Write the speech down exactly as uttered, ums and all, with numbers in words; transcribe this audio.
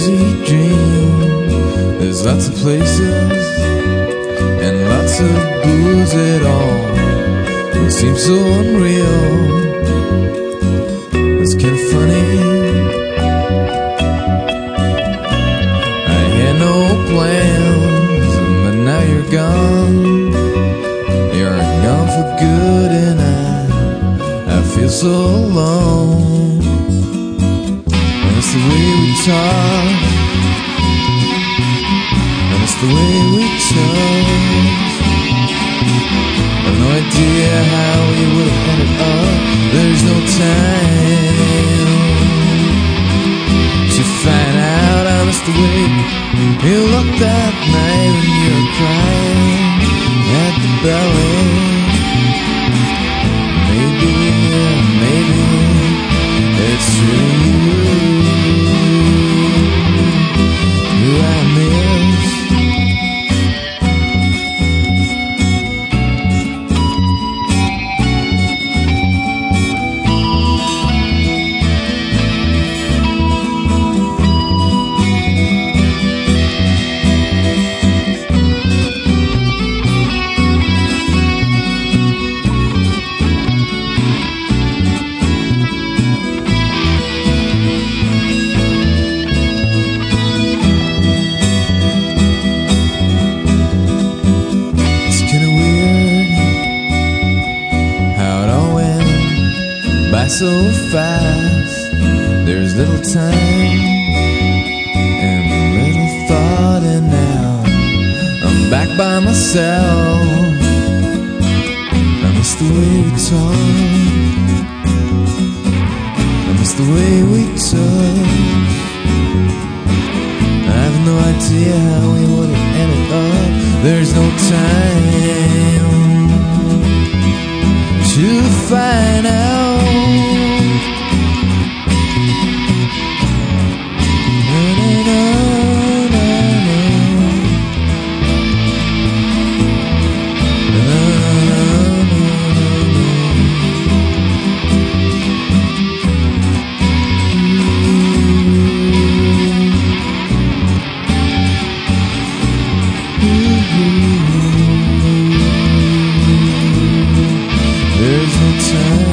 crazy dream. There's lots of places and lots of booze. It all it seems so unreal. It's kinda funny. I had no plans, but now you're gone. You're gone for good, and I I feel so alone. And it's the way we talk, and it's the way we touch. I've no idea how we would have ended up. There's no time to find out. I missed the way you looked that night when you were crying at the ballet. Maybe, maybe it's really you who I miss. So fast, there's little time and little thought, and now I'm back by myself. I miss the way we talk, I miss the way we touch. I have no idea how we would have ended up. There's no time to find out. There's no time